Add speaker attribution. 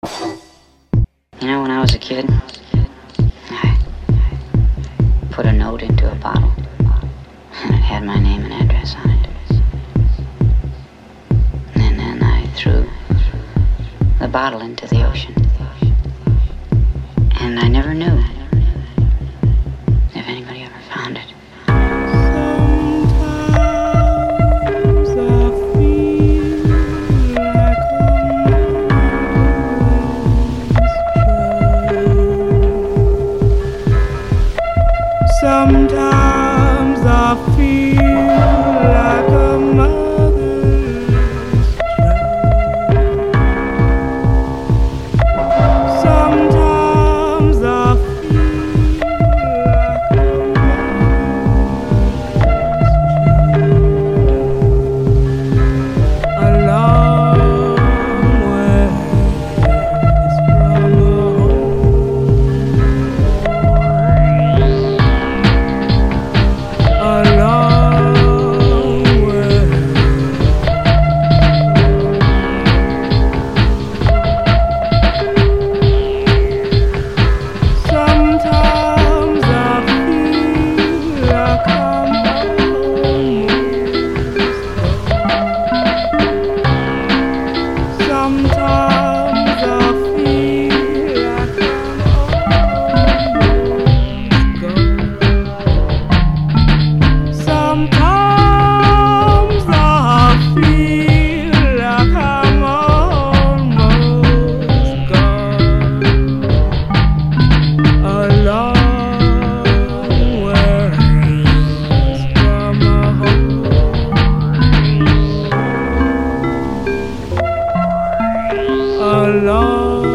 Speaker 1: You know, when I was a kid, I put a note into a bottle, and it had my name and address on it. And then I threw the bottle into the ocean. And I never knew if anybody ever found it.
Speaker 2: Sometimes I feel like a mother's child. Sometimes I feel like a mother's child. A long ways from home. Alone.